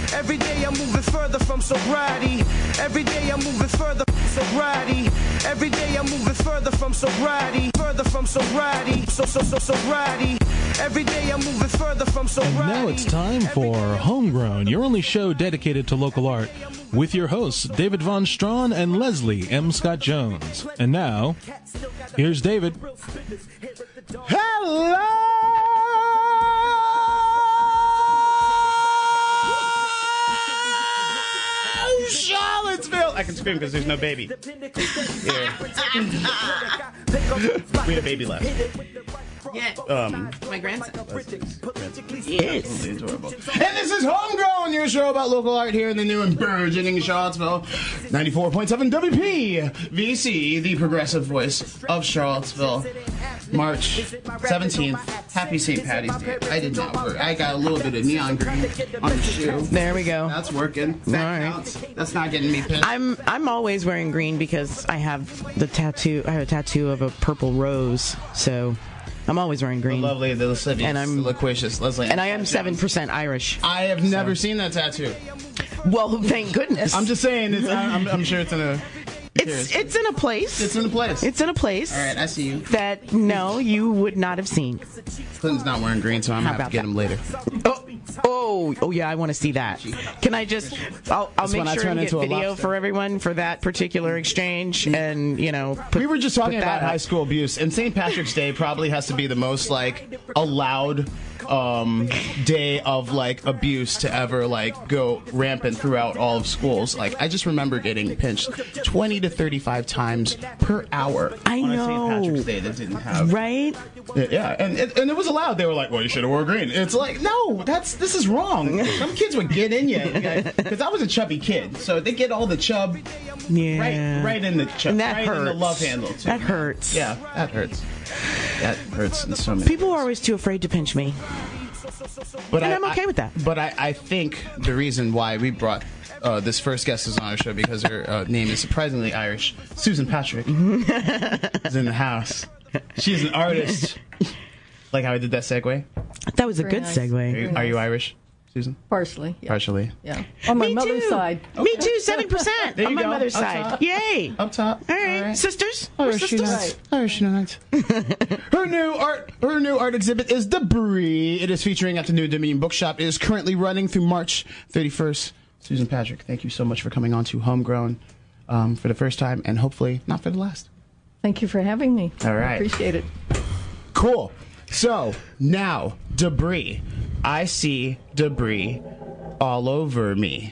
Every day I'm moving further from sobriety. Every day I'm moving further from sobriety. Every day I'm moving further from sobriety. Further from sobriety. Sobriety. Every day I'm moving further from sobriety. And now it's time for Homegrown, your only show dedicated to local art, with your hosts, David Von Strawn and Leslie M. Scott Jones. And now, here's David. Hello, Charlottesville! I can scream because there's no baby. Yeah. We had a baby left. Yeah. My grandson. Yes. Adorable. And this is Homegrown, your show about local art here in the new and burgeoning Charlottesville. 94.7 WP VC, the progressive voice of Charlottesville. March 17th. Happy St. Patty's Day. I did not work. I got a little bit of neon green on the shoe. There we go. That's working. That counts. That's not getting me pissed. I'm always wearing green because I have the tattoo. I have a tattoo of a purple rose, so I'm always wearing green. The lovely, the lascivious, and I'm the loquacious Leslie. And I am 7% Irish. I have never seen that tattoo. Well, thank goodness. I'm just saying. I'm sure it's in a. It's in a place. It's in a place. It's in a place. All right, I see you. That no, you would not have seen. Clinton's not wearing green, so I'm gonna have to get him later. Oh yeah, I want to see that. Can I just? I'll make sure and get video for everyone for that particular exchange, and we were just talking about high school abuse, and St. Patrick's Day probably has to be the most allowed day of abuse to ever go rampant throughout all of schools. I just remember getting pinched 20 to 35 times per hour on a St. Patrick's Day that didn't have yeah, and it was allowed. They were like, well, you should have wore green. It's like, no, this is wrong. Some kids would get in you because I was a chubby kid, so they get all the chub right in the chub, and that right hurts. in the love handle too. That hurts. Yeah, that hurts. That hurts in so many people are always too afraid to pinch me. But I'm okay with that. But I think the reason why we brought this first guest is on our show because her name is surprisingly Irish. Susan Patrick is in the house. She's an artist. Like how I did that segue? That was a good segue. Are you Irish, Susan? Partially. Yeah. Partially. Yeah. On my mother's side. Okay. Me too, 7% on my mother's side. Top. Yay. Up top. All right. Sisters. Irish Unites. Her new art exhibit is Debris. It is featuring at the New Dominion Bookshop. It is currently running through March 31st. Susan Patrick, thank you so much for coming on to Homegrown for the first time and hopefully not for the last. Thank you for having me. All right. I appreciate it. Cool. So, now, debris. I see debris all over me.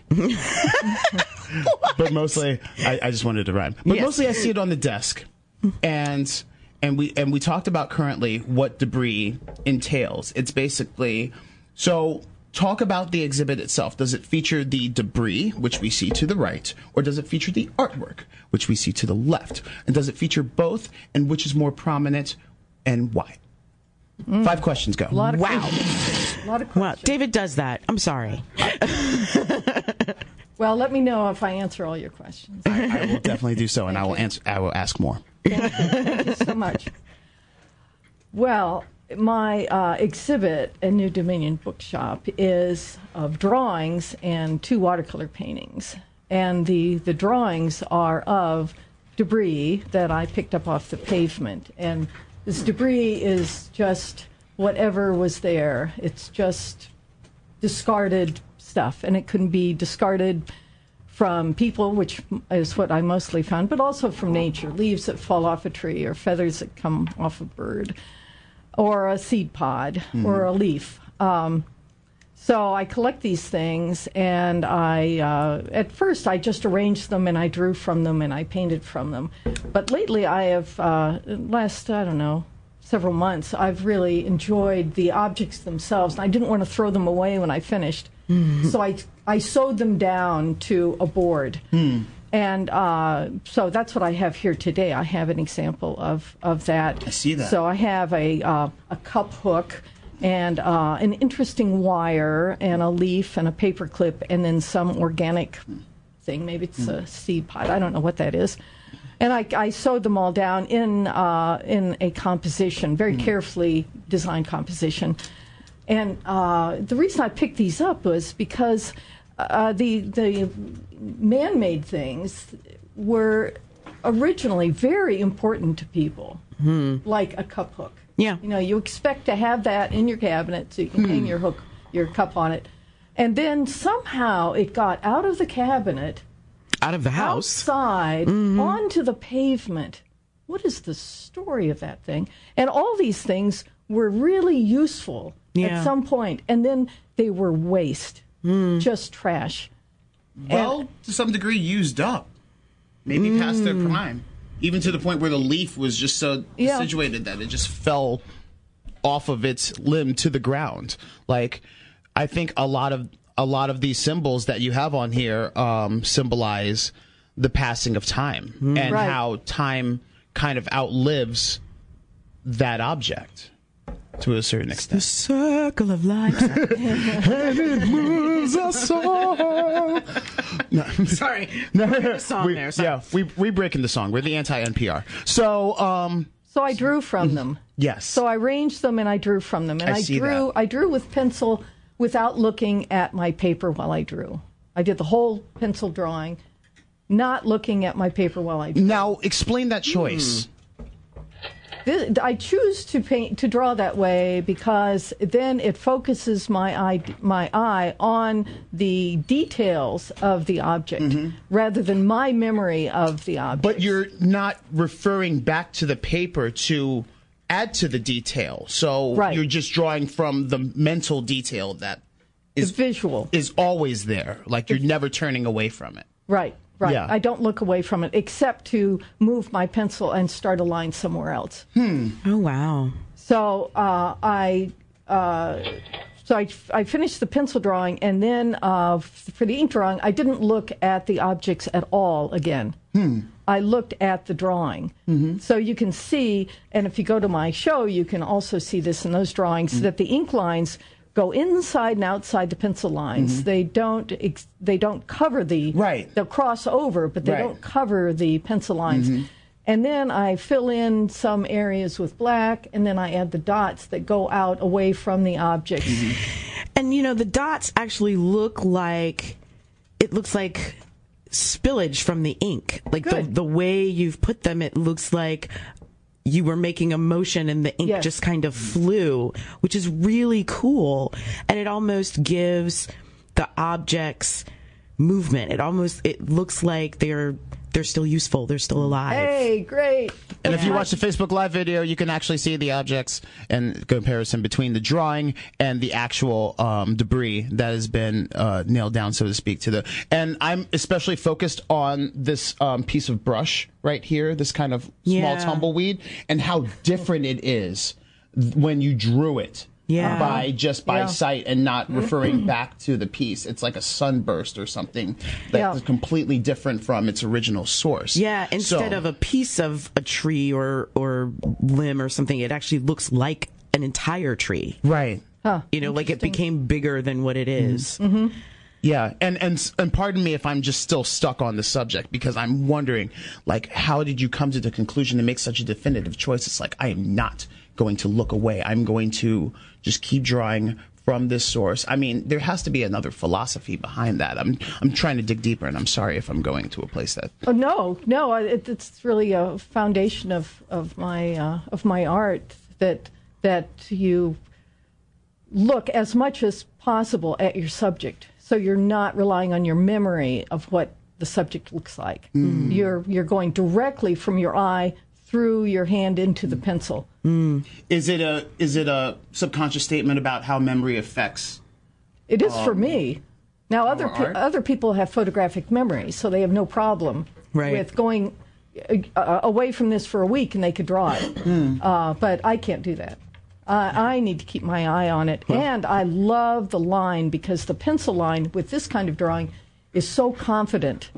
But mostly, I just wanted to rhyme. But mostly I see it on the desk. And we talked about currently what debris entails. It's basically, so talk about the exhibit itself. Does it feature the debris, which we see to the right, or does it feature the artwork, which we see to the left? And does it feature both, and which is more prominent, and why? 5 questions, go. A lot of questions. Wow, David does that. I'm sorry. Well, let me know if I answer all your questions. I will definitely do so, and I will ask more. Thank you so much. Well, my exhibit at New Dominion Bookshop is of drawings and 2 watercolor paintings. And the drawings are of debris that I picked up off the pavement. And this debris is just whatever was there. It's just discarded stuff. And it can be discarded from people, which is what I mostly found, but also from nature. Leaves that fall off a tree or feathers that come off a bird or a seed pod or a leaf. So I collect these things, and at first I just arranged them and I drew from them and I painted from them. But lately I have, last, several months, I've really enjoyed the objects themselves. And I didn't want to throw them away when I finished. So I sewed them down to a board. And so that's what I have here today. I have an example of that. I see that. So I have a cup hook and an interesting wire and a leaf and a paper clip and then some organic thing. Maybe it's a seed pod. I don't know what that is. And I sewed them all down in a composition, very carefully designed composition. And the reason I picked these up was because the man-made things were originally very important to people, like a cup hook. Yeah. You expect to have that in your cabinet so you can hang your cup on it. And then somehow it got out of the cabinet, out of the house, outside, onto the pavement. What is the story of that thing? And all these things were really useful at some point, and then they were waste, just trash. Well, to some degree, used up. Maybe past their prime. Even to the point where the leaf was just so situated that it just fell off of its limb to the ground. Like, I think a lot of these symbols that you have on here symbolize the passing of time and how time kind of outlives that object to a certain extent. The circle of life. And it moves us all. No. Sorry. No, song there. Sorry. Yeah, we breaking the song. We're the anti-NPR. So I drew from them. Yes. So I arranged them and I drew from them. And I drew with pencil without looking at my paper while I drew. I did the whole pencil drawing, not looking at my paper while I drew. Now, explain that choice. I choose to draw that way because then it focuses my eye on the details of the object rather than my memory of the object. But you're not referring back to the paper to add to the detail. So you're just drawing from the mental detail that is visual, is always there. Like you're never turning away from it. Right. Yeah. I don't look away from it except to move my pencil and start a line somewhere else. Oh, wow. So I finished the pencil drawing, and then for the ink drawing, I didn't look at the objects at all again. I looked at the drawing. So you can see, and if you go to my show, you can also see this in those drawings, that the ink lines go inside and outside the pencil lines. They don't cover they'll cross over, but they don't cover the pencil lines. And then I fill in some areas with black, and then I add the dots that go out away from the objects. And the dots actually looks like spillage from the ink. Like the way you've put them, it looks like you were making a motion and the ink just kind of flew, which is really cool. And it almost gives the objects movement. It looks like they're still useful. They're still alive. Hey, great. And if you watch the Facebook Live video, you can actually see the objects and comparison between the drawing and the actual debris that has been nailed down, so to speak. And I'm especially focused on this piece of brush right here, this kind of small tumbleweed, and how different it is when you drew it. By sight and not referring back to the piece. It's like a sunburst or something that's completely different from its original source. Yeah, instead of a piece of a tree or limb or something, it actually looks like an entire tree. Right. Like it became bigger than what it is. Yeah, and pardon me if I'm just still stuck on the subject, because I'm wondering, like, how did you come to the conclusion to make such a definitive choice? It's like, I am not going to look away. I'm going to just keep drawing from this source. I mean, there has to be another philosophy behind that. I'm trying to dig deeper, and I'm sorry if I'm going to a place that. No, it's really a foundation of my art that you look as much as possible at your subject, so you're not relying on your memory of what the subject looks like. You're going directly from your eye through your hand into the pencil. Is it a subconscious statement about how memory affects? It is for me. Now other people have photographic memory, so they have no problem with going away from this for a week and they could draw it. But I can't do that. I need to keep my eye on it, and I love the line because the pencil line with this kind of drawing is so confident.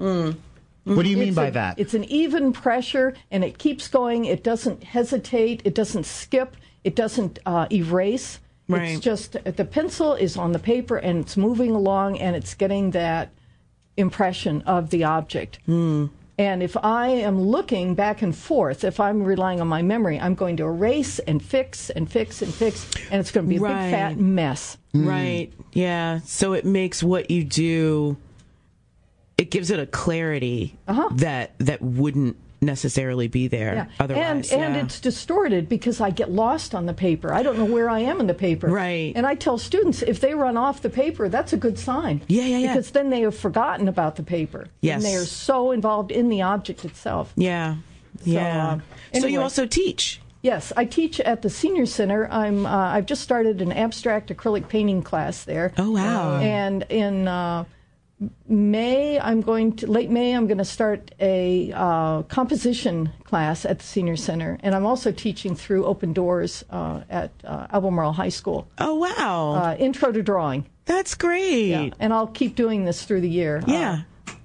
What do you mean by that? It's an even pressure, and it keeps going. It doesn't hesitate. It doesn't skip. It doesn't erase. Right. It's just the pencil is on the paper, and it's moving along, and it's getting that impression of the object. And if I am looking back and forth, if I'm relying on my memory, I'm going to erase and fix and fix and fix, and it's going to be a big fat mess. Right. Yeah. So it makes what you do, it gives it a clarity that wouldn't necessarily be there otherwise. And it's distorted because I get lost on the paper. I don't know where I am in the paper. Right. And I tell students, if they run off the paper, that's a good sign. Yeah. Because then they have forgotten about the paper. Yes. And they are so involved in the object itself. Yeah. Yeah. So you also teach. Yes, I teach at the Senior Center. I've just started an abstract acrylic painting class there. Oh, wow. And in late May, I'm going to start a composition class at the Senior Center, and I'm also teaching through Open Doors at Albemarle High School. Oh, wow. Intro to drawing. That's great. Yeah, and I'll keep doing this through the year. Yeah.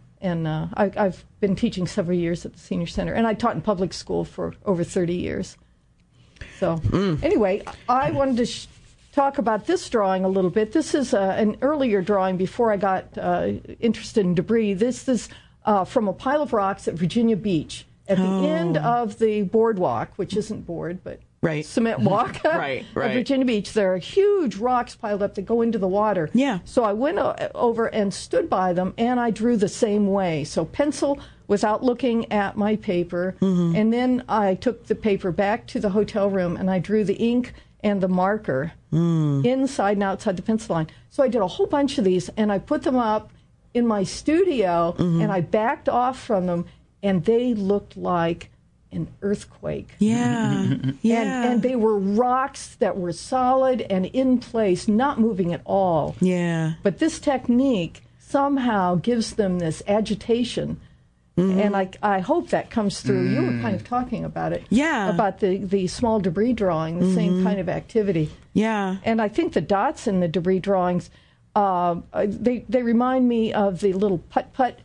I've been teaching several years at the Senior Center, and I taught in public school for over 30 years. So anyway, I wanted to talk about this drawing a little bit. This is an earlier drawing before I got interested in debris. This is from a pile of rocks at Virginia Beach at the end of the boardwalk, which isn't board, but cement walk. Right. At Virginia Beach, there are huge rocks piled up that go into the water. Yeah. So I went over and stood by them, and I drew the same way. So pencil without looking at my paper, and then I took the paper back to the hotel room, and I drew the ink and the marker inside and outside the pencil line. So I did a whole bunch of these, and I put them up in my studio, and I backed off from them, and they looked like an earthquake. Yeah. And they were rocks that were solid and in place, not moving at all. Yeah. But this technique somehow gives them this agitation. And I hope that comes through. You were kind of talking about it. Yeah. About the small debris drawing, the same kind of activity. Yeah. And I think the dots in the debris drawings, they remind me of the little putt-putt,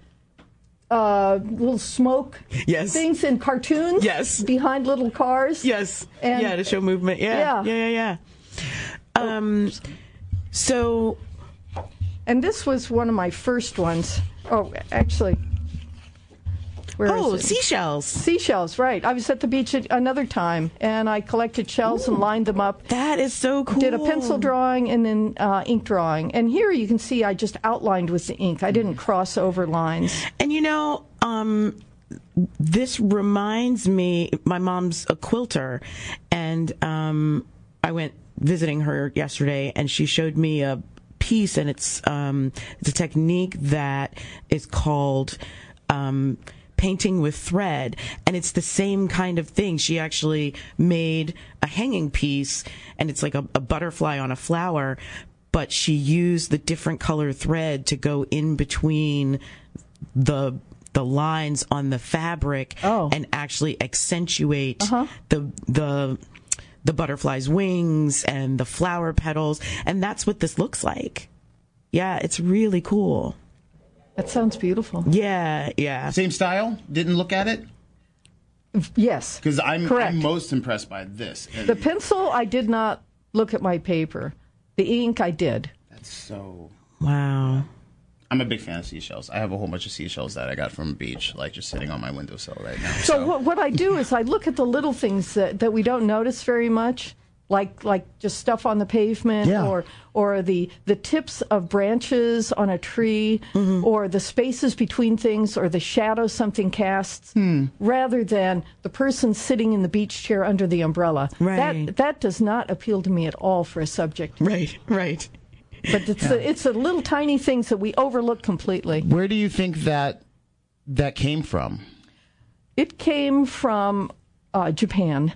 little smoke things in cartoons. Yes. Behind little cars. Yes. And, to show movement. Yeah. So. And this was one of my first ones. Oh, actually. Seashells. Seashells, right. I was at the beach another time, and I collected shells and lined them up. That is so cool. Did a pencil drawing and then ink drawing. And here you can see I just outlined with the ink. I didn't cross over lines. And this reminds me, my mom's a quilter, and I went visiting her yesterday, and she showed me a piece, and it's a technique that is called painting with thread, and it's the same kind of thing. She actually made a hanging piece, and it's like a butterfly on a flower, but she used the different color thread to go in between the lines on the fabric and actually accentuate the butterfly's wings and the flower petals, and that's what this looks like. Yeah, it's really cool. That sounds beautiful. Yeah. Same style? Didn't look at it? Yes. Because I'm most impressed by this. The pencil, I did not look at my paper. The ink, I did. That's so... Wow. I'm a big fan of seashells. I have a whole bunch of seashells that I got from a beach, like just sitting on my windowsill right now. So what I do is I look at the little things that we don't notice very much, like just stuff on the pavement, or the tips of branches on a tree, or the spaces between things, or the shadow something casts, rather than the person sitting in the beach chair under the umbrella. Right. That does not appeal to me at all for a subject. Right. But it's the little tiny things that we overlook completely. Where do you think that came from? It came from Japan.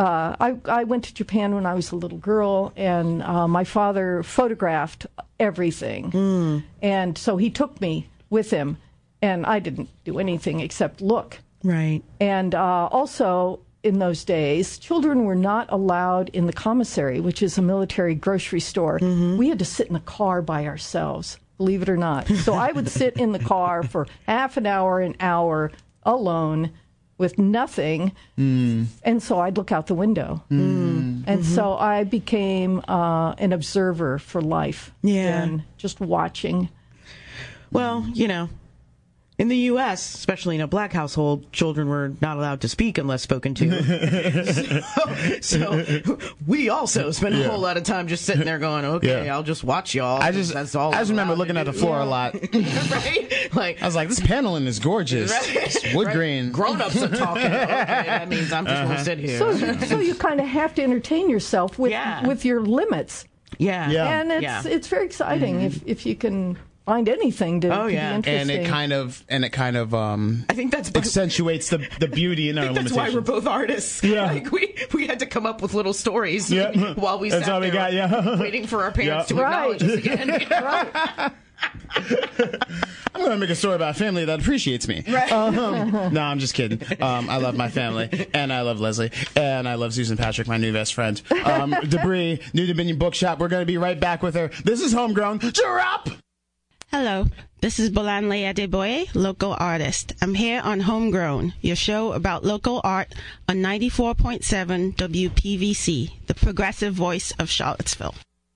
I went to Japan when I was a little girl, and my father photographed everything. And so he took me with him, and I didn't do anything except look. Right. And also, in those days, children were not allowed in the commissary, which is a military grocery store. We had to sit in a car by ourselves, believe it or not. So I would sit in the car for half an hour alone, with nothing, and so I'd look out the window. And so I became an observer for life. Yeah. And just watching. Well, In the U.S., especially in a black household, children were not allowed to speak unless spoken to. so we also spent a whole lot of time just sitting there going, okay, I'll just watch y'all. I just remember looking at the floor a lot. Right? Like, I was like, this paneling is gorgeous. Right? It's wood grain. Grown-ups are talking. Okay, that means I'm just going to sit here. So you kind of have to entertain yourself with your limits. Yeah. And it's very exciting if you can find anything to be interesting. And it kind of I think that's accentuates the beauty in our limitations. That's why we're both artists. Yeah. Like we had to come up with little stories while we that's sat all we there got, waiting for our parents to acknowledge us again. Right. I'm going to make a story about a family that appreciates me. Right. No, I'm just kidding. I love my family, and I love Leslie, and I love Susan Patrick, my new best friend. Debris, New Dominion Bookshop. We're going to be right back with her. This is Homegrown. Drop! Hello, this is Bolanle Adeboye, local artist. I'm here on Homegrown, your show about local art on 94.7 WPVC, the progressive voice of Charlottesville.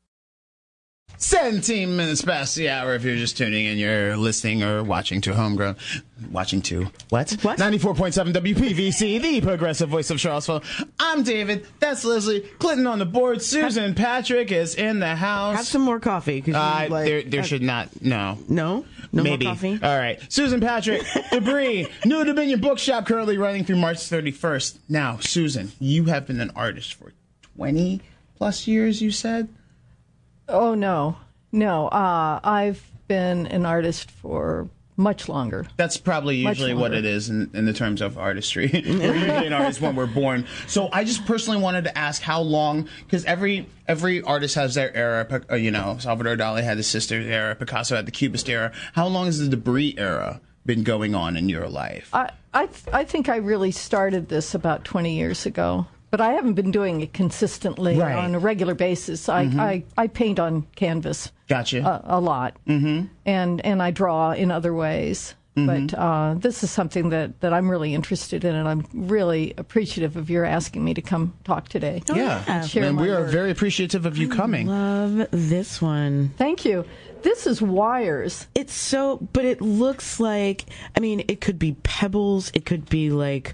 17 minutes past the hour. If you're just tuning in, you're listening or watching to Homegrown. Watching to what? 94.7 WPVC, the progressive voice of Charlottesville. I'm David. That's Leslie. Clinton on the board. Susan Patrick is in the house. Have some more coffee. There should not. No. No Maybe. more coffee? All right. Susan Patrick, Debris, New Dominion Bookshop, currently running through March 31st. Now, Susan, you have been an artist for 20 plus years, you said? Oh, no. I've been an artist for much longer. That's probably usually what it is in the terms of artistry. We're usually an artist when we're born. So I just personally wanted to ask how long, because every artist has their era. Salvador Dali had the Sisters era, Picasso had the Cubist era. How long has the Debris era been going on in your life? I think I really started this about 20 years ago. But I haven't been doing it consistently on a regular basis. I paint on canvas. Gotcha. A lot. Mm-hmm. And I draw in other ways. Mm-hmm. But this is something that I'm really interested in, and I'm really appreciative of your asking me to come talk today. And we are very appreciative of you coming. Love this one. Thank you. This is wires. But it looks like, it could be pebbles. It could be like...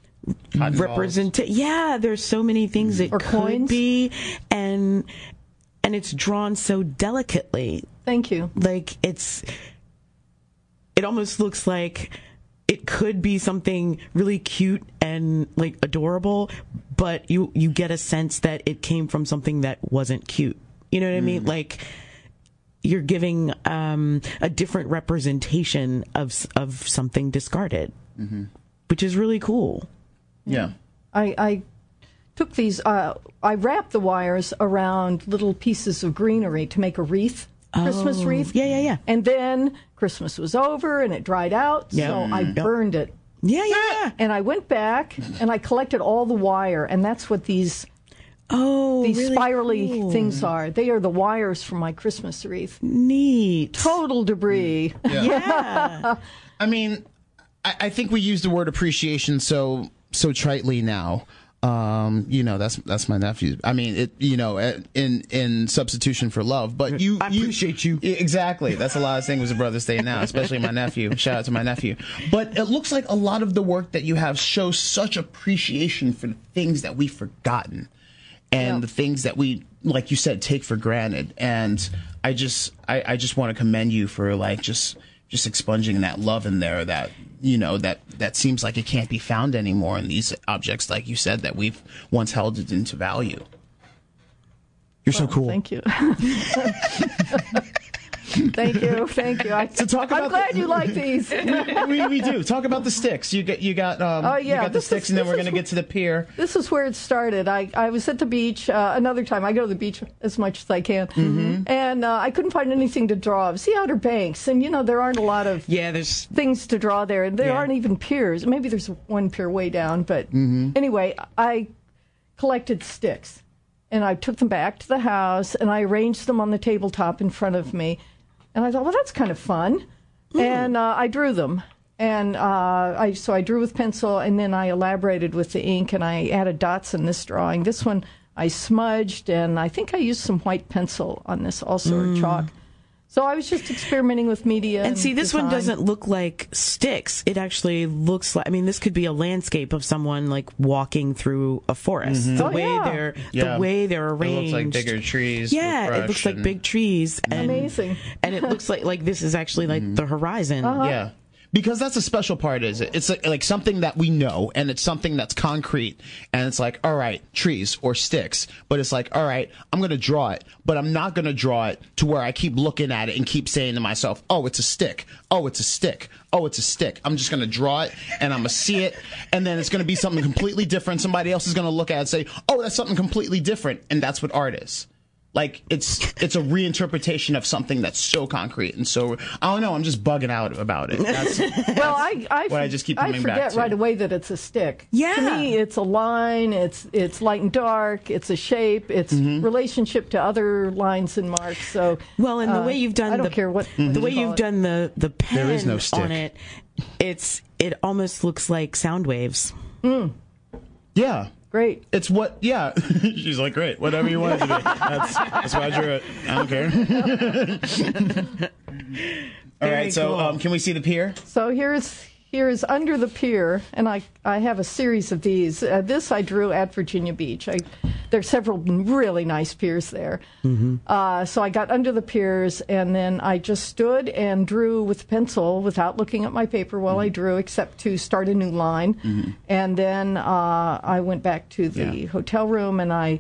there's so many things it could coins. Be, and it's drawn so delicately. Thank you. Like it almost looks like it could be something really cute and like adorable, but you get a sense that it came from something that wasn't cute. You know what I mean? Like you're giving a different representation of something discarded, which is really cool. Yeah. I took these, I wrapped the wires around little pieces of greenery to make a wreath, Christmas wreath. Yeah. And then Christmas was over and it dried out, so I burned it. Yeah. And I went back and I collected all the wire, and that's what these really spirally cool things are. They are the wires from my Christmas wreath. Neat. Total debris. Yeah. I think we use the word appreciation so tritely now. That's my nephew. In substitution for love, but I appreciate you. Exactly. That's a lot of things with a Brother's Day now, especially my nephew. Shout out to my nephew. But it looks like a lot of the work that you have shows such appreciation for the things that we've forgotten and the things that we, like you said, take for granted. And I just want to commend you for just expunging that love in there that that seems like it can't be found anymore in these objects, like you said, that we've once held it into value. You're so cool. Thank you. Thank you. I'm glad you like these. we do. Talk about the sticks. You got the sticks, and then we're going to get to the pier. This is where it started. I was at the beach another time. I go to the beach as much as I can, and I couldn't find anything to draw. It was the Outer Banks, and there aren't a lot of there's things to draw there. There aren't even piers. Maybe there's one pier way down, but anyway, I collected sticks, and I took them back to the house, and I arranged them on the tabletop in front of me. And I thought, well, that's kind of fun. And I drew them. And I drew with pencil, and then I elaborated with the ink, and I added dots in this drawing. This one I smudged, and I think I used some white pencil on this also, or chalk. So I was just experimenting with media. And see, this one doesn't look like sticks. It actually looks like, I mean, this could be a landscape of someone like walking through a forest. The way they're arranged. It looks like bigger trees. Yeah, it looks like big trees. And, amazing. And it looks like this is actually like the horizon. Yeah. Because that's the special part, is it? It's like something that we know, and it's something that's concrete, and it's like, all right, trees or sticks, but it's like, all right, I'm going to draw it, but I'm not going to draw it to where I keep looking at it and keep saying to myself, oh, it's a stick, oh, it's a stick, oh, it's a stick. I'm just going to draw it, and I'm going to see it, and then it's going to be something completely different. Somebody else is going to look at it and say, oh, that's something completely different, and that's what art is. Like, it's a reinterpretation of something that's so concrete, and so I don't know. I'm just bugging out about it. That's I just keep coming back to. I forget right away that it's a stick. Yeah. To me, it's a line. It's light and dark. It's a shape. It's relationship to other lines and marks. So and the way you've done I don't care what the way you've done the pen there is no stick on it. It almost looks like sound waves. Yeah. Great. It's what, yeah. She's like, great, whatever you want it to be. That's why I drew it. I don't care. All right, so can we see the pier? So here's under the pier, and I have a series of these. This I drew at Virginia Beach. There's several really nice piers there. So I got under the piers, and then I just stood and drew with a pencil without looking at my paper while I drew, except to start a new line. And then I went back to the hotel room, and I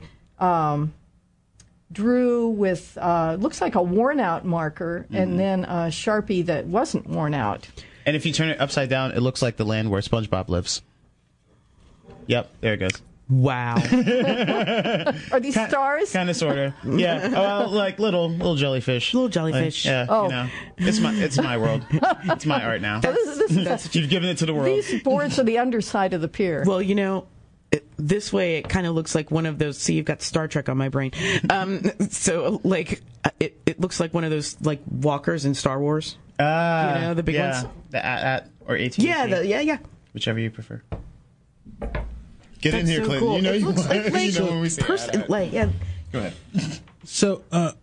drew with looks like a worn-out marker, and then a Sharpie that wasn't worn out. And if you turn it upside down, it looks like the land where SpongeBob lives. Yep, there it goes. Wow. Are these stars? Kind of, sort of. Yeah. Well, like little jellyfish. Little jellyfish. Like, yeah. You know, it's my world. It's my art now. You've given it to the world. These boards are the underside of the pier. Well, you know, this way it kind of looks like one of those. See, you've got Star Trek on my brain. So like it looks like one of those like walkers in Star Wars. You know, the big ones. The AT or AT. Yeah. Whichever you prefer. Get in here, so Clinton. Cool. You know it you looks like you know when we say yeah. Go ahead. So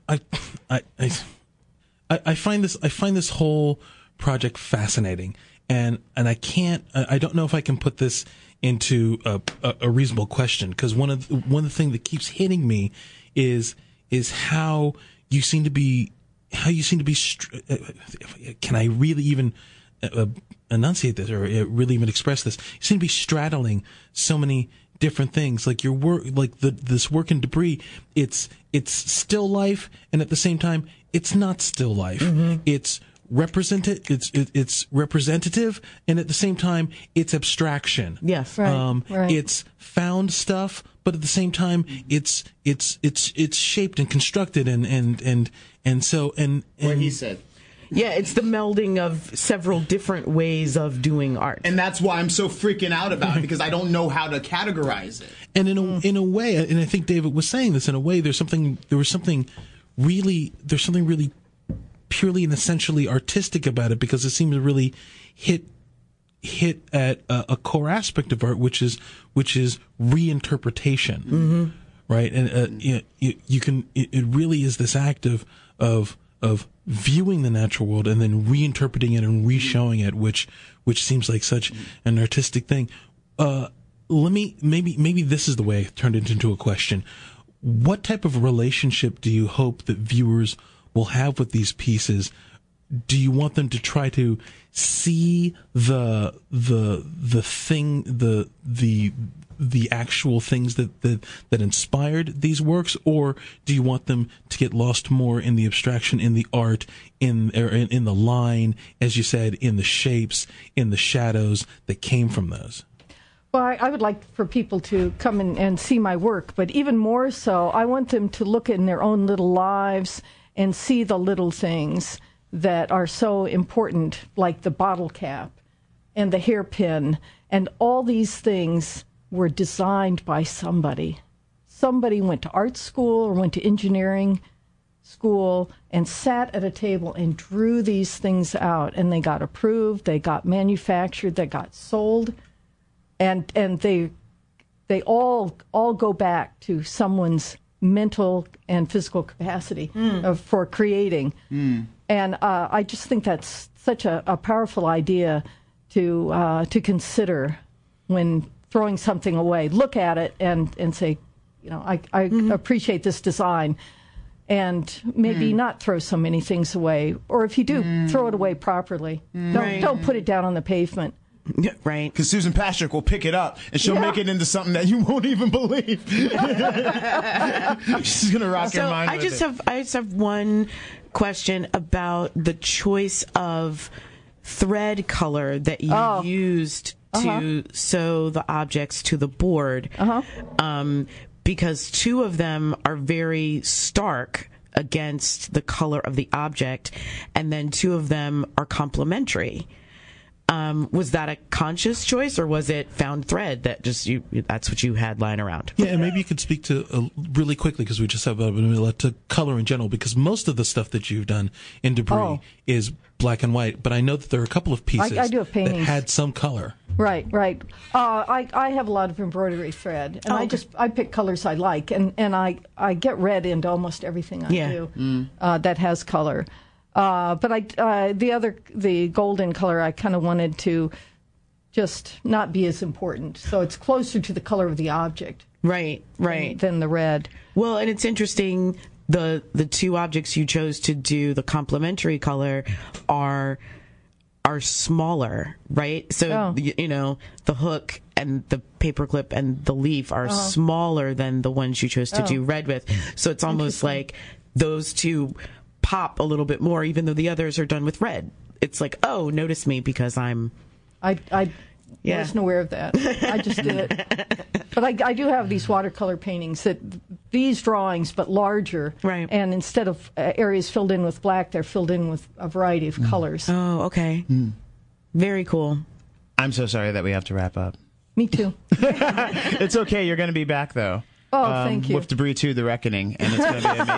I find this whole project fascinating, and I don't know if I can put this into a reasonable question, because one of the things that keeps hitting me is how you seem to be can I really even enunciate this or really even express this? You seem to be straddling so many different things, like your work, like this work in debris. It's still life, and at the same time, it's not still life. It's it's representative, and at the same time, it's abstraction. Yes, right. It's found stuff, but at the same time, it's shaped and constructed, and so what he said. Yeah, it's the melding of several different ways of doing art. And that's why I'm so freaking out about it, because I don't know how to categorize it. And in a way, and I think David was saying this, in a way, there's something really purely and essentially artistic about it, because it seems to really hit at a core aspect of art, which is reinterpretation, right? And you can. It really is this act of viewing the natural world and then reinterpreting it and re-showing it, which seems like such an artistic thing. Maybe this is the way I turned it into a question. What type of relationship do you hope that viewers will have with these pieces? Do you want them to try to see the actual things that inspired these works, or do you want them to get lost more in the abstraction, in the art, in the line, as you said, in the shapes, in the shadows that came from those? Well, I would like for people to come in and see my work, but even more so, I want them to look in their own little lives and see the little things that are so important, like the bottle cap and the hairpin, and all these things were designed by somebody. Somebody went to art school or went to engineering school and sat at a table and drew these things out, and they got approved, they got manufactured, they got sold, and they all go back to someone's mental and physical capacity for creating. And I just think that's such a powerful idea to consider when throwing something away. Look at it and say, I appreciate this design, and maybe not throw so many things away. Or if you do, throw it away properly. Don't put it down on the pavement. Right. Because Susan Patrick will pick it up and she'll make it into something that you won't even believe. She's going to rock your mind. I just have one question about the choice of thread color that you used to sew the objects to the board. Because two of them are very stark against the color of the object, and then two of them are complementary. Was that a conscious choice, or was it found thread that just that's what you had lying around? Yeah, and maybe you could speak to really quickly, because we just have a minute, to color in general, because most of the stuff that you've done in Debris is black and white, but I know that there are a couple of pieces I do have paintings that had some color. Right. I have a lot of embroidery thread, and I pick colors I like, and I get red into almost everything I do that has color. But the golden color, I kind of wanted to just not be as important, so it's closer to the color of the object, right, than the red. Well, and it's interesting. The two objects you chose to do the complementary color are smaller, right? So the hook and the paperclip and the leaf are smaller than the ones you chose to do red with. So it's almost like those two pop a little bit more, even though the others are done with red. It's like, notice me because I wasn't aware of that. I just did it. But I do have these watercolor paintings these drawings, but larger. Right. And instead of areas filled in with black, they're filled in with a variety of colors. Oh, okay. Very cool. I'm so sorry that we have to wrap up. Me too. It's okay. You're going to be back, though. Oh, thank you. With Debris 2, The Reckoning, and it's going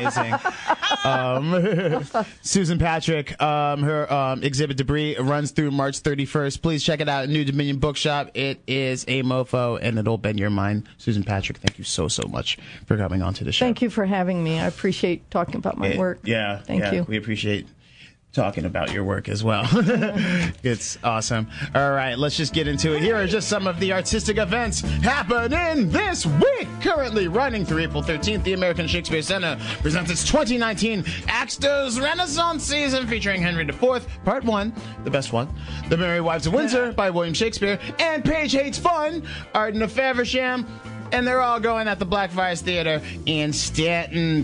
to be amazing. Susan Patrick, her exhibit Debris runs through March 31st. Please check it out at New Dominion Bookshop. It is a mofo, and it'll bend your mind. Susan Patrick, thank you so much for coming on to the show. Thank you for having me. I appreciate talking about my work. Yeah. Thank you. We appreciate talking about your work as well. It's awesome. All right, let's just get into it. Here are just some of the artistic events happening this week. Currently running through April 13th, the American Shakespeare Center presents its 2019 Actors Renaissance season featuring Henry IV, Part 1, the best one, The Merry Wives of Windsor by William Shakespeare, and Paige Hates Fun, Arden of Faversham, and they're all going at the Blackfriars Theater in Stanton.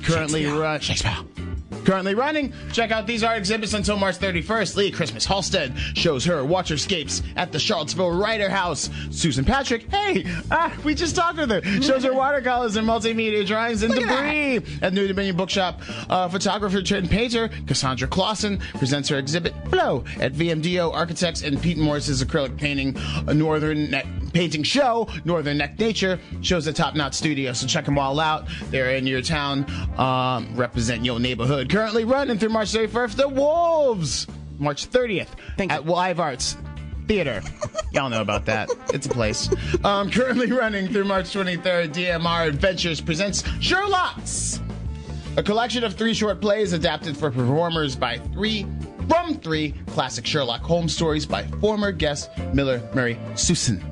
Currently running. Check out these art exhibits until March 31st. Lee Christmas Halstead shows her Watcherscapes at the Charlottesville Writer House. Susan Patrick, we just talked with her, shows her watercolors and multimedia drawings in Debris at New Dominion Bookshop. Photographer and painter Cassandra Clausen presents her exhibit Flow at VMDO Architects, and Pete Morris's acrylic painting painting show, Northern Neck Nature, shows the Top Knot Studio. So check them all out. They're in your town, represent your neighborhood. Currently running through March 31st, The Wolves, March 30th at Live Arts Theater. Y'all know about that. It's a place. Currently running through March 23rd, DMR Adventures presents Sherlocks, a collection of 3 short plays adapted for performers from 3 classic Sherlock Holmes stories by former guest Miller Murray Susan.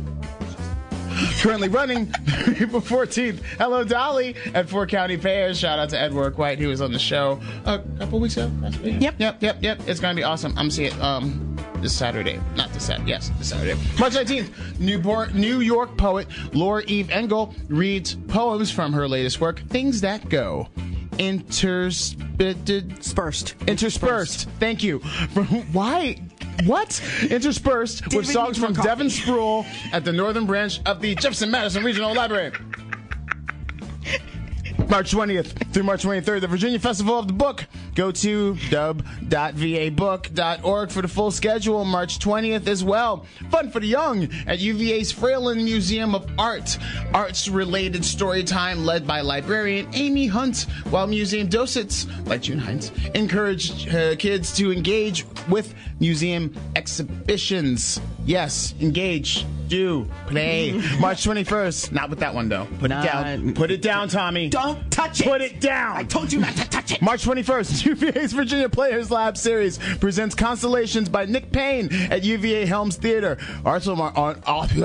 Currently running April 14th, Hello Dolly at 4 County Fairs. Shout out to Ed White, who was on the show a couple weeks ago. Yep. It's going to be awesome. I'm seeing it this Saturday. Not this Saturday. Yes, this Saturday. March 19th, New York poet Laura Eve Engel reads poems from her latest work, Things That Go. Interspersed. Thank you. Why? What? Interspersed with songs from Devin Sproul at the Northern Branch of the Jefferson Madison Regional Library. March 20th through March 23rd, the Virginia Festival of the Book. Go to dub.vabook.org for the full schedule. March 20th as well. Fun for the Young at UVA's Fralin Museum of Art. Arts-related story time led by librarian Amy Hunt, while museum docents, like June Hines, encourage kids to engage with museum exhibitions. Yes, engage. Do. Play. March 21st. Not with that one, though. Put it down. Put it down, Tommy. Don't touch it. Put it down. I told you not to touch it. March 21st. UVA's Virginia Players Lab Series presents Constellations by Nick Payne at UVA Helms Theater. Also on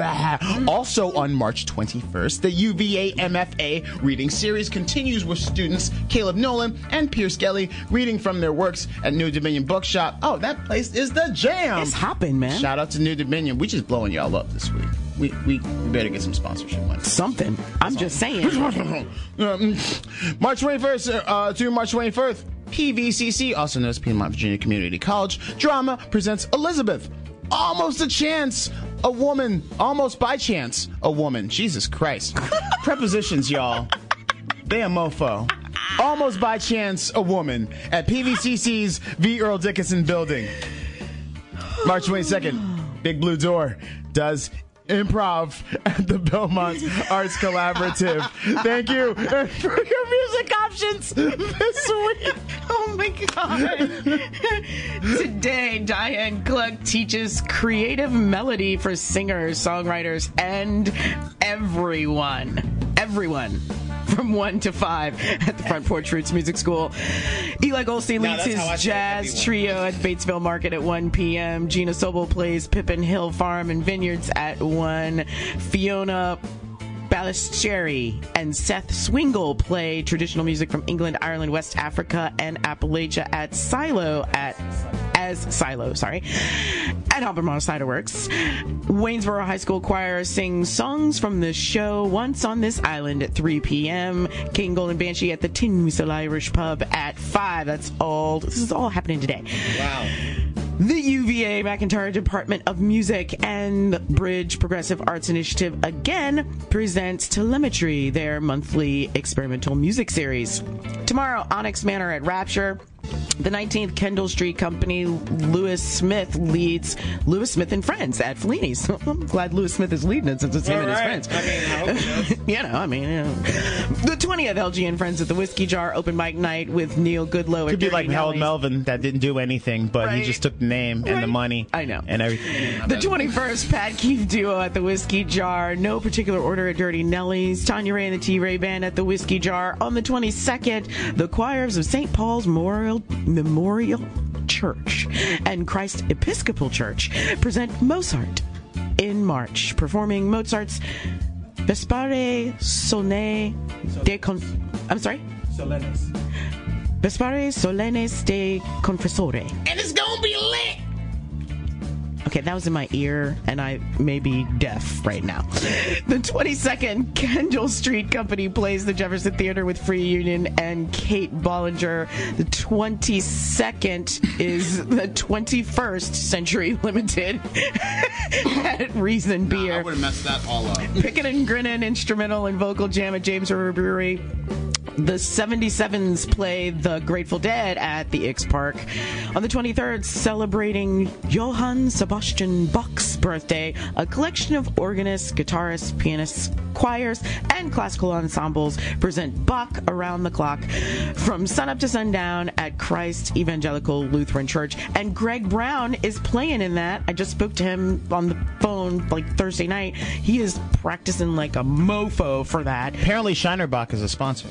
March 21st, the UVA MFA Reading Series continues with students Caleb Nolan and Pierce Gelly reading from their works at New Dominion Bookshop. Oh, that place is the jam. It's hopping, man. Shout out to New Dominion. We just blowing y'all up this week. We better get some sponsorship money. Something. I'm just saying. March 21st to March 21st, PVCC, also known as Piedmont Virginia Community College, Drama presents Elizabeth. Almost by chance, a woman. Jesus Christ. Prepositions, y'all. They a mofo. Almost by chance, a woman at PVCC's V. Earl Dickinson building. March 22nd, Big Blue Door does improv at the Belmont Arts Collaborative. Thank you for your music options this week. Oh my God. Today, Diane Gluck teaches creative melody for singers, songwriters, and everyone from 1 to 5 at the Front Porch Roots Music School. Eli Goldstein leads his jazz trio at Batesville Market at 1 p.m. Gina Sobel plays Pippin Hill Farm and Vineyards at 1. Fiona Balistieri and Seth Swingle play traditional music from England, Ireland, West Africa, and Appalachia at Silo at Albemarle Cider Works. Waynesboro High School Choir sings songs from the show Once on This Island at 3 p.m. King Golden Banshee at the Tin Whistle Irish Pub at 5. This is all happening today. Wow. The UVA McIntyre Department of Music and Bridge Progressive Arts Initiative again presents Telemetry, their monthly experimental music series. Tomorrow, Onyx Manor at Rapture. The 19th Kendall Street Company, Lewis Smith leads Lewis Smith and Friends at Fellini's. I'm glad Lewis Smith is leading it since it's him and his friends. I hope so. The 20th LG and Friends at the Whiskey Jar open mic night with Neil Goodlow. Could be like Harold Melvin that didn't do anything, but he just took the name and the money. I know. And everything. The 21st Pat Keefe Duo at the Whiskey Jar. No particular order at Dirty Nelly's. Tanya Ray and the T-Ray Band at the Whiskey Jar. On the 22nd, the choirs of St. Paul's Memorial Church and Christ Episcopal Church present Mozart in March, performing Mozart's Vespere Solenes de Confessore. And it's gonna be lit! Okay, that was in my ear, and I may be deaf right now. The 22nd Kendall Street Company plays the Jefferson Theater with Free Union and Kate Bollinger. The 22nd is the 21st Century Limited at Reason Beer. I would have messed that all up. Pickin' and Grinnin' instrumental and vocal jam at James River Brewery. The 77s play The Grateful Dead at the Ix Park. On the 23rd, celebrating Johann Sebastian Bach's birthday, a collection of organists, guitarists, pianists, choirs, and classical ensembles present Bach around the clock from sunup to sundown at Christ Evangelical Lutheran Church. And Greg Brown is playing in that. I just spoke to him on the phone like Thursday night. He is practicing like a mofo for that. Apparently Shiner Bach is a sponsor.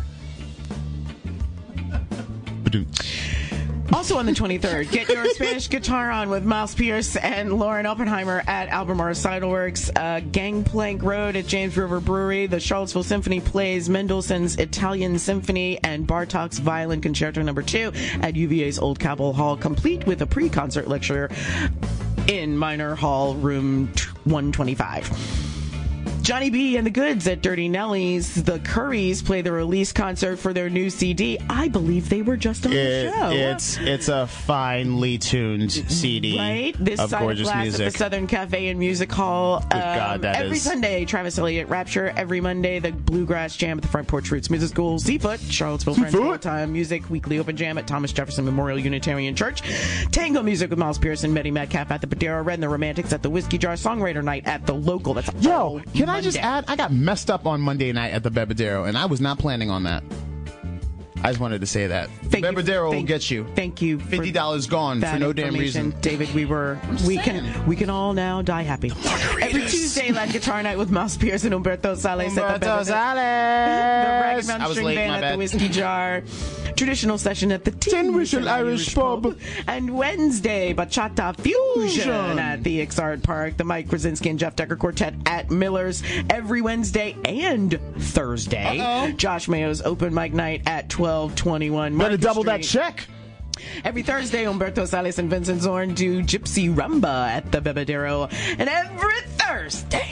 Also on the 23rd, get your Spanish guitar on with Miles Pierce and Lauren Oppenheimer at Albemarle Cider Works. Gangplank Road at James River Brewery. The Charlottesville Symphony plays Mendelssohn's Italian Symphony and Bartok's Violin Concerto No. 2 at UVA's Old Cabell Hall, complete with a pre-concert lecture in Minor Hall, room 125. Johnny B and the Goods at Dirty Nelly's. The Currys play the release concert for their new CD. I believe they were just on the show. It's a finely tuned CD, right? This of side gorgeous of glass music at the Southern Cafe and Music Hall. Good God, that every is... Sunday, Travis Elliott Rapture. Every Monday, the Bluegrass Jam at the Front Porch Roots Music School. Seafoot, Charlottesville Friends Full-Time Music. Weekly Open Jam at Thomas Jefferson Memorial Unitarian Church. Tango Music with Miles Pierce and Betty Metcalf at the Padero. Red and the Romantics at the Whiskey Jar. Songwriter Night at the Local. That's can I just add? I got messed up on Monday night at the Bebedero, and I was not planning on that. I just wanted to say that. Bebedero will get you. Thank you. $50 gone for no damn reason. David, we can all now die happy. Every Tuesday, Latin Guitar Night with Mouse Pierce and Humberto Sales. Humberto Sales. The Ragged Mountain String Band at the Whiskey Jar. Traditional session at the Tin Whistle Irish Pub. And Wednesday, Bachata Fusion at the Ixard Park. The Mike Krasinski and Jeff Decker Quartet at Miller's every Wednesday and Thursday. Josh Mayo's open mic night at 1221 Better double that check. Every Thursday, Humberto Sales and Vincent Zorn do Gypsy Rumba at the Bebedero. And every Thursday,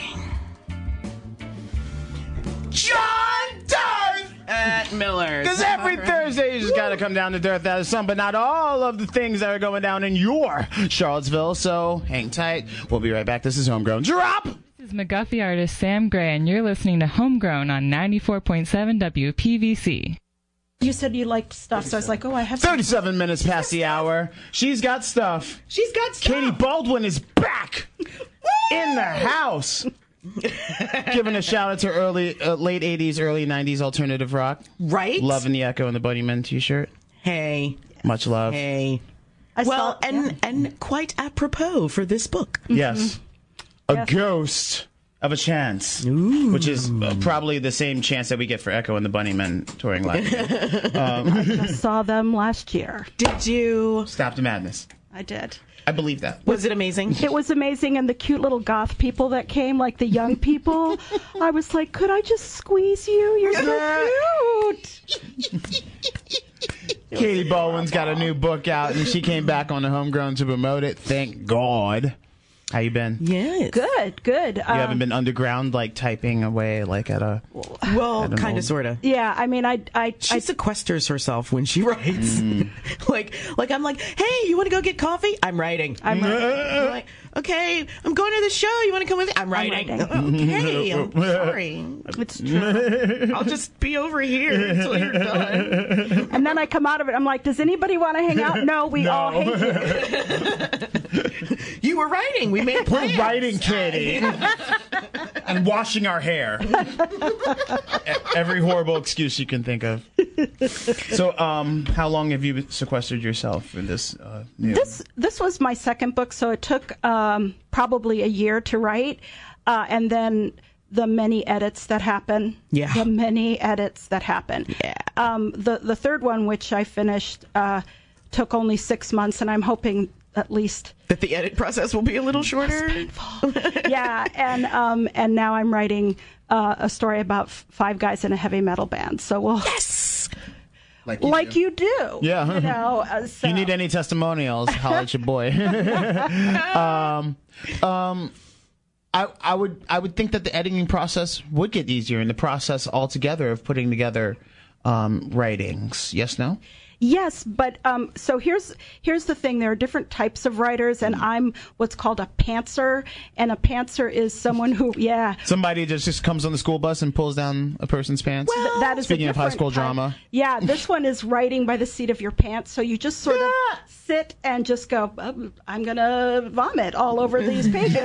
John Darth at Miller's. Because every Thursday, you just got to come down to Darth. That is some, but not all of the things that are going down in your Charlottesville. So hang tight. We'll be right back. This is Homegrown. Drop! This is McGuffey artist Sam Gray, and you're listening to Homegrown on 94.7 WPVC. You said you liked stuff, so I was like, I have 37 minutes past the hour. She's got stuff. Katie Baldwin is back in the house. Giving a shout out to late 80s, early 90s alternative rock. Right? Loving the Echo and the Bunny Men t-shirt. Hey. Much love. Hey. And quite apropos for this book. Yes. A ghost of a chance. Ooh. Which is probably the same chance that we get for Echo and the Bunnymen touring live. I just saw them last year. Did you? Stop the madness. I did. I believe that. Was it amazing? It was amazing, and the cute little goth people that came, like the young people, I was like, could I just squeeze you? You're so cute. Katie Baldwin's got a new book out, and she came back on the Homegrown to promote it. Thank God. How you been? Yes. Good. You haven't been underground, like typing away, like at a... Well, kind of, sort of. Yeah, I mean, she sequesters herself when she writes. like I'm like, hey, you want to go get coffee? I'm writing. I'm like, okay, I'm going to the show. You want to come with me? I'm writing. Okay, I'm sorry. It's true. I'll just be over here until you're done. And then I come out of it. I'm like, does anybody want to hang out? No, we all hate you. You were writing. We made plans. We're writing, Katie. And washing our hair. Every horrible excuse you can think of. So, how long have you sequestered yourself in this? This was my second book, so it took probably a year to write, and then the many edits that happen. Yeah. The many edits that happen. Yeah. The third one, which I finished, took only 6 months, and I'm hoping at least that the edit process will be a little shorter. Yeah, and now I'm writing a story about 5 guys in a heavy metal band. So we'll like you do. Yeah. You know, so. You need any testimonials? Holler at your boy. I would think that the editing process would get easier in the process altogether of putting together writings. Yes, no? Yes, but so here's the thing. There are different types of writers, and I'm what's called a pantser. And a pantser is someone who, somebody just comes on the school bus and pulls down a person's pants. Well, that is speaking of high school drama. Yeah, this one is writing by the seat of your pants. So you just sort of sit and just go, I'm gonna vomit all over these pages.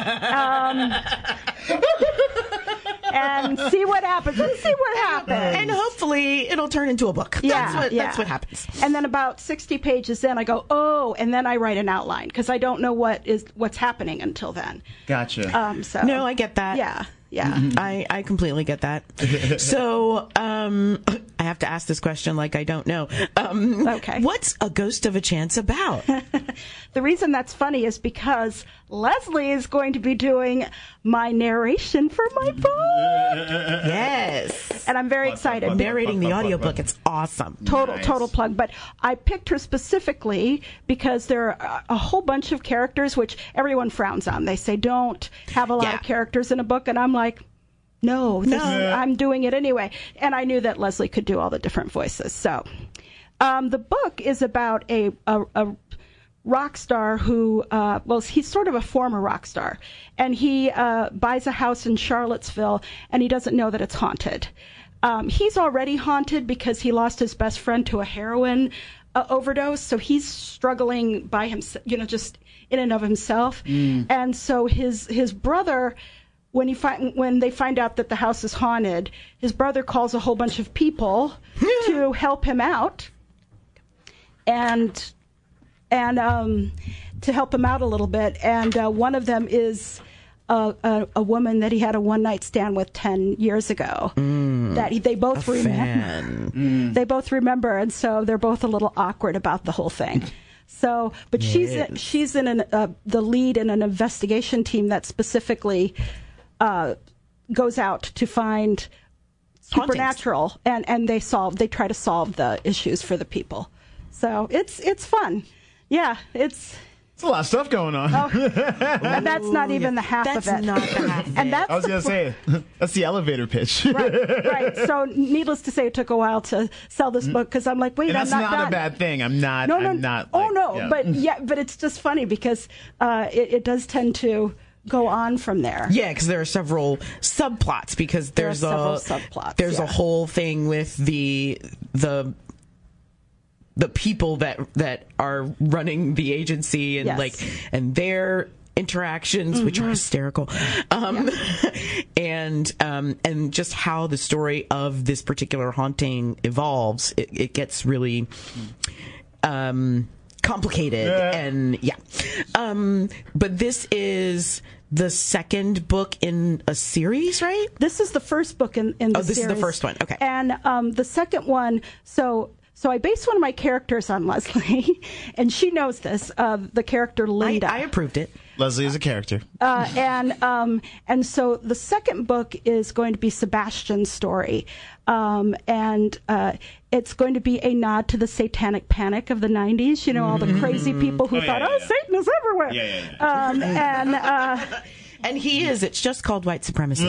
And see what happens. And hopefully it'll turn into a book. That's what happens. And then about 60 pages in, I go, and then I write an outline because I don't know what's happening until then. Gotcha. No, I get that. Yeah. I completely get that. So I have to ask this question like I don't know. Okay. What's A Ghost of a Chance about? The reason that's funny is because Leslie is going to be doing my narration for my book. Yes. And I'm very excited. Narrating the audiobook. It's awesome. Total plug. But I picked her specifically because there are a whole bunch of characters which everyone frowns on. They say don't have a lot of characters in a book. And I'm like, no, I'm doing it anyway. And I knew that Leslie could do all the different voices. So the book is about a rock star who, he's sort of a former rock star. And he buys a house in Charlottesville, and he doesn't know that it's haunted. He's already haunted because he lost his best friend to a heroin overdose. So he's struggling by himself, just in and of himself. And so his brother when they find out that the house is haunted, his brother calls a whole bunch of people to help him out, and to help him out a little bit. And one of them is a woman that he had a one-night stand with 10 years ago. That they both remember. They both remember, and so they're both a little awkward about the whole thing. So, but she's in the lead in an investigation team that specifically goes out to find supernatural, and they try to solve the issues for the people. So it's fun. Yeah, it's a lot of stuff going on. And that's not even the half of it. That's not the half of it. And I was going to say, that's the elevator pitch. Right. So needless to say, it took a while to sell this book because I'm like, wait, I'm not done. That's not a bad thing. I'm not. But it's just funny because it does tend to go on from there. Yeah, because there are several subplots. Because there's a whole thing with the people that are running the agency and and their interactions, which are hysterical, and just how the story of this particular haunting evolves. It gets really complicated, but this is the second book in a series, right? This is the first book in the series. Oh, this is the first one. Okay, and the second one. So I based one of my characters on Leslie, and she knows this. The character Linda. I approved it. Leslie is a character. And so the second book is going to be Sebastian's story, and it's going to be a nod to the satanic panic of the 90s. You know, all the crazy people who thought, Satan is everywhere. And he is. It's just called white supremacy.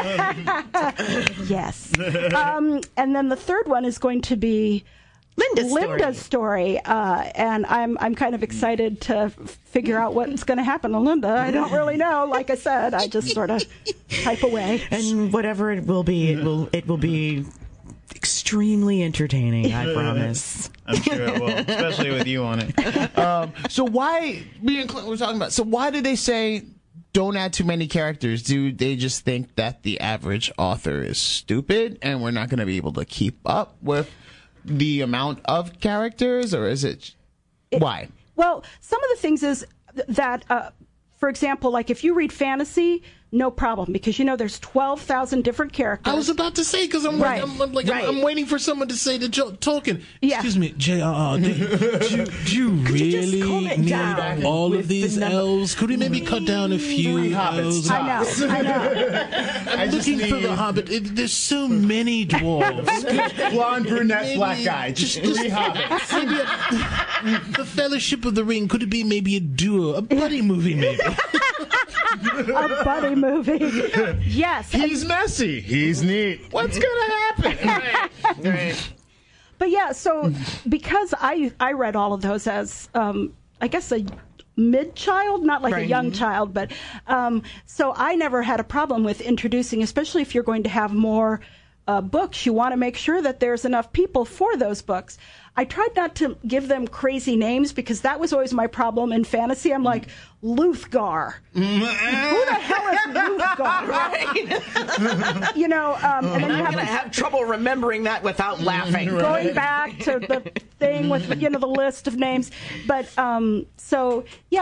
Yes. And then the third one is going to be Linda's story, and I'm kind of excited to figure out what's going to happen to Linda. I don't really know. Like I said, I just sort of type away. And whatever it will be, it will be extremely entertaining. I promise. I'm sure it will, especially with you on it. So why we're talking about? So why do they say don't add too many characters? Do they just think that the average author is stupid and we're not going to be able to keep up with the amount of characters, or is it why? Well, some of the things is that, for example, like if you read fantasy, no problem, because there's 12,000 different characters. I was about to say, because I'm waiting for someone to say to Tolkien. Excuse me, J.R.R. Do you really need all of these elves? Could we maybe cut down a few elves? I know. I'm looking for the Hobbit. There's so many dwarves. Blonde, brunette, black guy. Just 3 hobbits. Maybe the Fellowship of the Ring. Could it be maybe a duo, a buddy movie, maybe? A buddy movie. Yes. He's messy. He's neat. What's going to happen? Right. But yeah, so because I read all of those as, I guess, a mid-child, not like a young child, but so I never had a problem with introducing, especially if you're going to have more books, you want to make sure that there's enough people for those books. I tried not to give them crazy names because that was always my problem in fantasy. I'm like, Luthgar. Who the hell is Luthgar? Right. And then I'm going to have trouble remembering that without laughing. Going back to the thing with, the list of names. But, so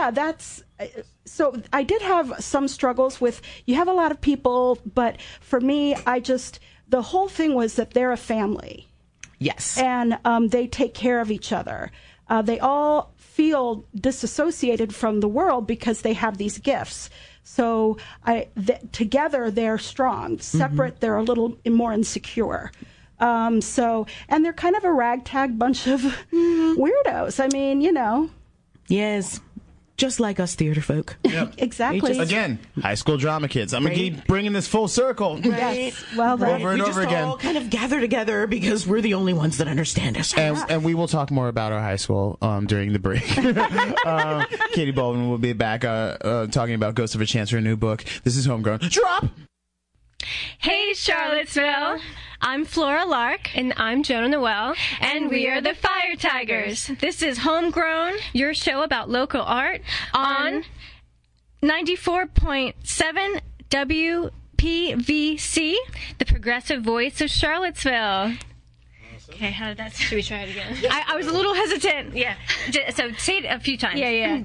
I did have some struggles with, you have a lot of people, but for me, the whole thing was that they're a family. Yes. And they take care of each other. They all feel disassociated from the world because they have these gifts. So together they're strong. Separate, they're a little more insecure. And they're kind of a ragtag bunch of weirdos. I mean, Yes. Just like us theater folk. Yep. Exactly. Again, high school drama kids. I'm going to keep bringing this full circle. Right. Yes. Well, over and over again. We just all kind of gather together because we're the only ones that understand us. And we will talk more about our high school during the break. Katie Baldwin will be back talking about Ghost of a Chance, her new book. This is Homegrown. Drop! Hey, Charlottesville. I'm Flora Lark. And I'm Jonah Noel. And we are the Fire Tigers. This is Homegrown, your show about local art on 94.7 WPVC, the progressive voice of Charlottesville. Okay, how did that? Should we try it again? I was a little hesitant. Yeah. So say it a few times. Yeah.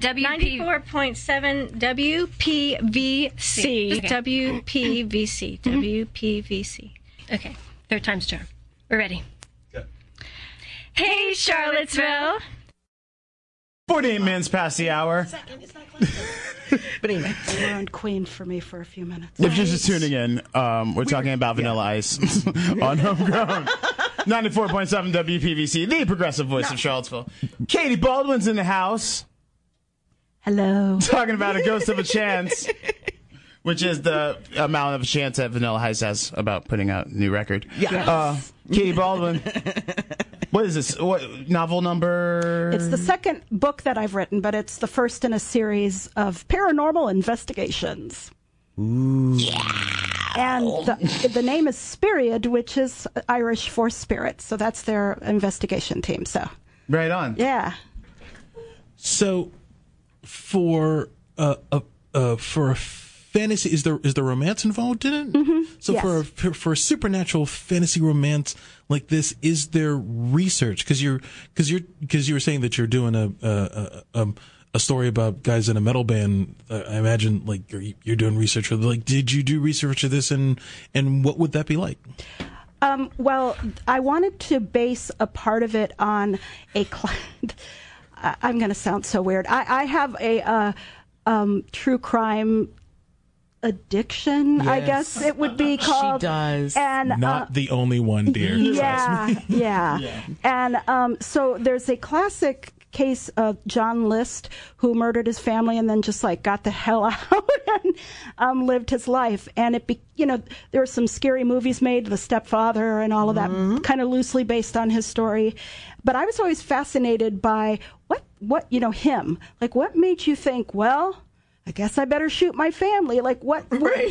94.7 WPVC. Okay. WPVC. WPVC. Okay. Third time's charm. We're ready. Go. Hey, Charlottesville. 48 minutes past the hour. But anyway, you ruined Queen for me for a few minutes. If you're just tuning in, we're talking about Vanilla Ice on Homegrown. 94.7 WPVC, the progressive voice of Charlottesville. Katie Baldwin's in the house. Hello. Talking about A Ghost of a Chance, which is the amount of a chance that Vanilla Ice has about putting out a new record. Yes. Katie Baldwin. What is this? What novel number? It's the second book that I've written, but it's the first in a series of paranormal investigations. Ooh. Yeah. And the name is Spiriad, which is Irish for spirit. So that's their investigation team. So right on. Yeah. So for a fantasy, is there romance involved in it? Mm-hmm. So yes. for a supernatural fantasy romance like this, is there research? Because you were saying that you're doing a story about guys in a metal band. I imagine like you're doing research. Like, did you do research of this, and what would that be like? Well, I wanted to base a part of it on a. I'm going to sound so weird. I have a true crime addiction, yes. I guess it would be called. She does. And not the only one, dear. Yeah. And so there's a classic case of John List, who murdered his family and then just like got the hell out and lived his life. And there were some scary movies made, The Stepfather and all of that, kind of loosely based on his story. But I was always fascinated by what him. Like, what made you think, well, I guess I better shoot my family. Like, where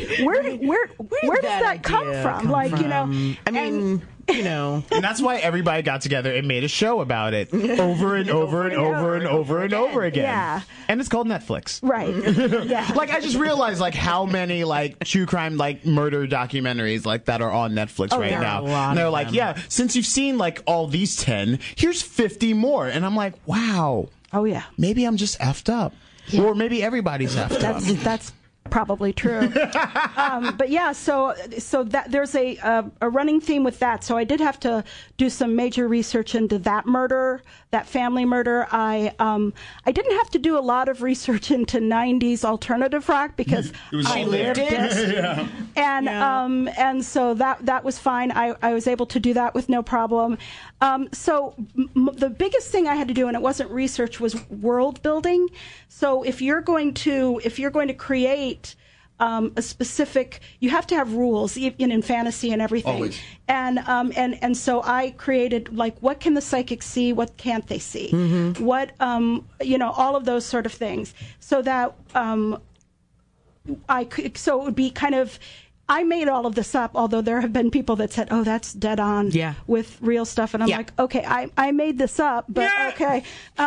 does that come from? Like, I mean, And that's why everybody got together and made a show about it over and over and over and over and over again. Yeah. And it's called Netflix. Right. Yeah. Like, I just realized like how many like true crime like murder documentaries like that are on Netflix right now. And they're like, yeah, since you've seen like all these 10, here's 50 more. And I'm like, wow. Oh yeah. Maybe I'm just effed up. Yeah. Or maybe everybody's effed up. That's probably true. But yeah, so that there's a running theme with that. So I did have to do some major research into that murder, that family murder. I didn't have to do a lot of research into 90s alternative rock because I lived it. Yeah. And so that was fine. I was able to do that with no problem. So the biggest thing I had to do, and it wasn't research, was world building. So if you're going to create a specific, you have to have rules in fantasy and everything. Always. And so I created like, what can the psychic see? What can't they see? Mm-hmm. What all of those sort of things. So that so it would be kind of. I made all of this up, although there have been people that said, oh, that's dead on with real stuff. And I'm like, okay, I made this up, but okay.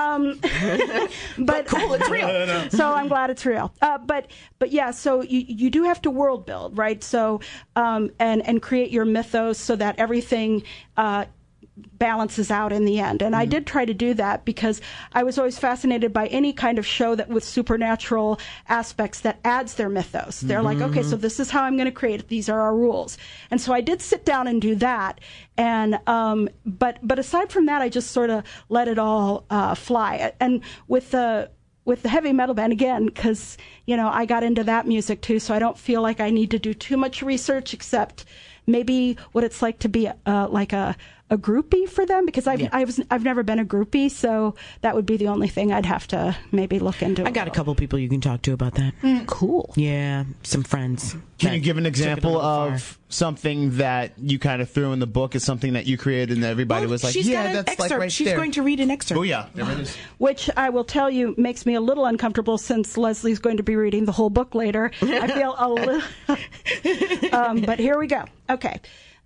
But cool, it's real. So I'm glad it's real. But yeah, so you do have to world build, right? So, and create your mythos so that everything balances out in the end. And I did try to do that because I was always fascinated by any kind of show that with supernatural aspects that adds their mythos. They're like, okay, so this is how I'm going to create it. These are our rules. And so I did sit down and do that. And but aside from that, I just sort of let it all fly. And with the heavy metal band, again, because I got into that music too, so I don't feel like I need to do too much research except maybe what it's like to be like a groupie for them, because I've never been a groupie, so that would be the only thing I'd have to maybe look into. I got a couple people you can talk to about that. Cool. Yeah, some friends. Can you give an example of something that you kind of threw in the book as something that you created and everybody was like, yeah, that's excerpt. like right She's there. going to read an excerpt. Oh yeah, there it is. Which I will tell you makes me a little uncomfortable since Leslie's going to be reading the whole book later. I feel a little... but here we go. Okay.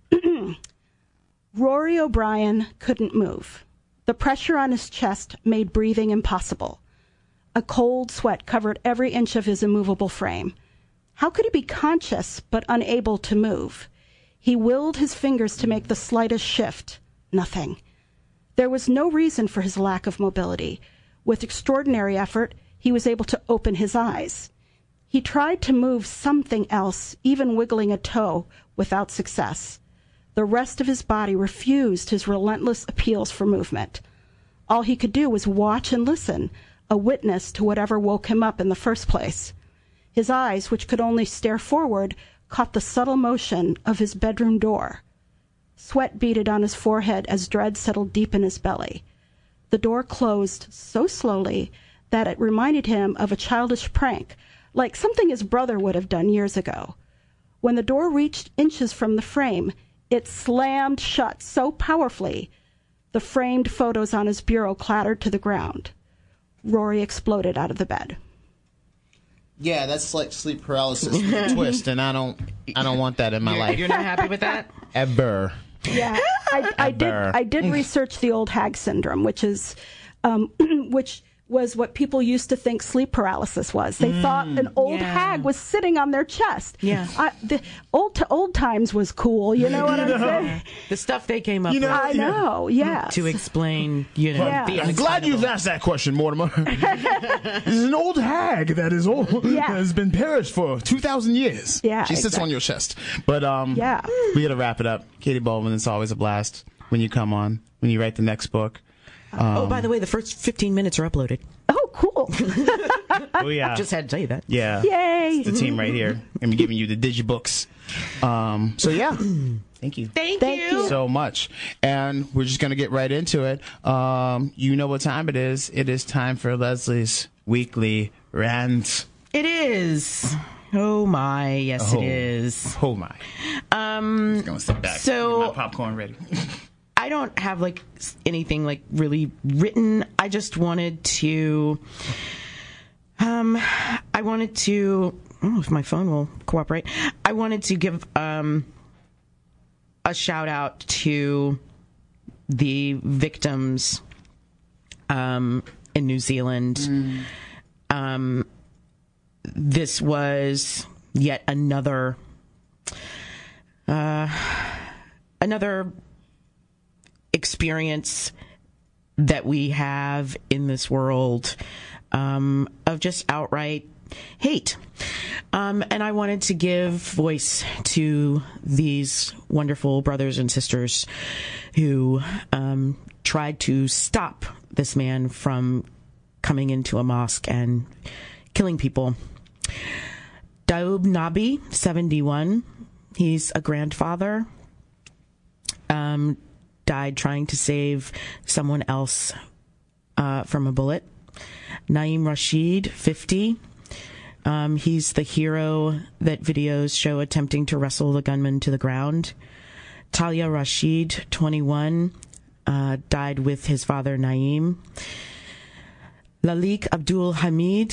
Rory O'Brien couldn't move. The pressure on his chest made breathing impossible. A cold sweat covered every inch of his immovable frame. How could he be conscious but unable to move? He willed his fingers to make the slightest shift. Nothing. There was no reason for his lack of mobility. With extraordinary effort, he was able to open his eyes. He tried to move something else, even wiggling a toe, without success. The rest of his body refused his relentless appeals for movement. All he could do was watch and listen, a witness to whatever woke him up in the first place. His eyes, which could only stare forward, caught the subtle motion of his bedroom door. Sweat beaded on his forehead as dread settled deep in his belly. The door closed so slowly that it reminded him of a childish prank, like something his brother would have done years ago. When the door reached inches from the frame, it slammed shut so powerfully, the framed photos on his bureau clattered to the ground. Rory exploded out of the bed. Yeah, that's like sleep paralysis with a twist, and I don't want that in my life. You're not happy with that? Ever. Yeah, I did research the old hag syndrome, which is, which was what people used to think sleep paralysis was. They thought an old hag was sitting on their chest. Yeah. The old times was cool, you know what I'm saying? The stuff they came up with. I know, yes. To explain, the I'm glad you've asked that question, Mortimer. This is an old hag that is old, that has been perished for 2,000 years. Yeah, she sits on your chest. But we got to wrap it up. Katie Baldwin, it's always a blast when you come on, when you write the next book. By the way, the first 15 minutes are uploaded. Oh, cool. Oh, yeah. Just had to tell you that. Yeah. Yay. It's the team right here. I'm giving you the digibooks. So, yeah. Thank you. Thank you so much. And we're just going to get right into it. You know what time it is. It is time for Leslie's weekly rant. It is. Oh, my. Yes, it is. Oh, my. I'm just going to sit back. So, get my popcorn ready. I don't have anything really written. I just wanted to, if my phone will cooperate, I wanted to give a shout out to the victims in New Zealand. This was yet another experience that we have in this world of just outright hate. And I wanted to give voice to these wonderful brothers and sisters who tried to stop this man from coming into a mosque and killing people. Daoud Nabi, 71, he's a grandfather, died trying to save someone else from a bullet. Naeem Rashid, 50. He's the hero that videos show attempting to wrestle the gunman to the ground. Talia Rashid, 21, died with his father Naeem. Lalik Abdul Hamid,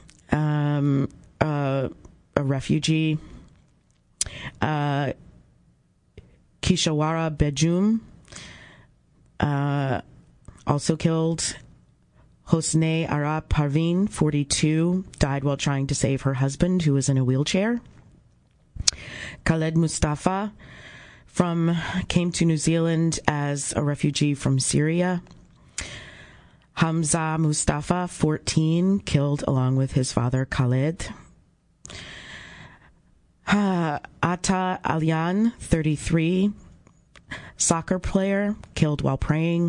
a refugee. Kishawara Bejum, also killed. Hosne Arab Parveen, 42, died while trying to save her husband, who was in a wheelchair. Khaled Mustafa came to New Zealand as a refugee from Syria. Hamza Mustafa, 14, killed along with his father Khaled. Atta Alian, 33, soccer player, killed while praying.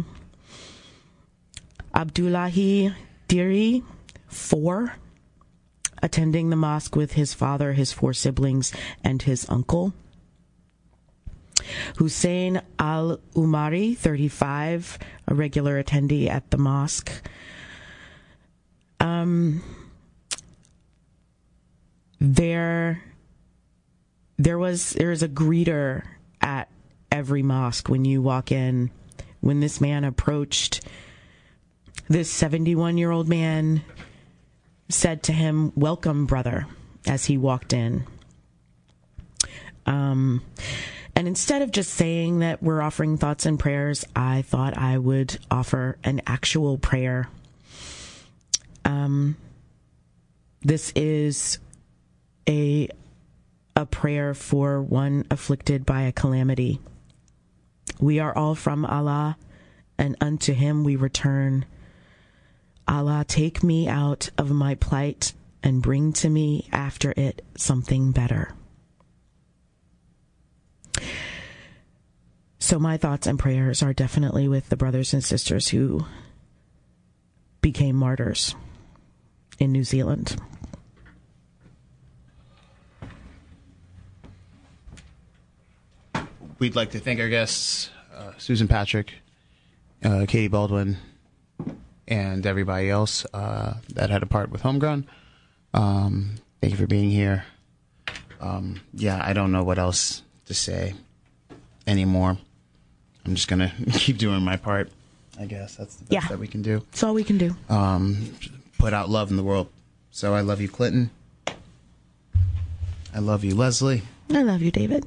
Abdullahi Diri, 4, attending the mosque with his father, his 4 siblings, and his uncle. Hussein Al-Umari, 35, a regular attendee at the mosque. There is a greeter at every mosque when you walk in. When this man approached, this 71-year-old man said to him, "Welcome, brother," as he walked in. And instead of just saying that we're offering thoughts and prayers, I thought I would offer an actual prayer. This is a a prayer for one afflicted by a calamity. We are all from Allah, and unto him we return. Allah, take me out of my plight and bring to me after it something better. So my thoughts and prayers are definitely with the brothers and sisters who became martyrs in New Zealand. We'd like to thank our guests, Susan Patrick, Katie Baldwin, and everybody else that had a part with Homegrown. Thank you for being here. I don't know what else to say anymore. I'm just going to keep doing my part, I guess. That's the best that we can do. That's all we can do. Put out love in the world. So I love you, Clinton. I love you, Leslie. I love you, David.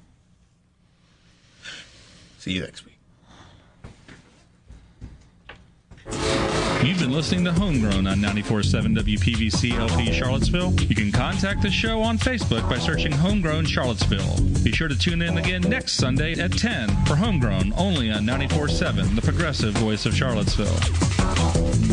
See you next week. You've been listening to Homegrown on 94.7 WPVC LP Charlottesville. You can contact the show on Facebook by searching Homegrown Charlottesville. Be sure to tune in again next Sunday at 10 for Homegrown, only on 94.7, the progressive voice of Charlottesville.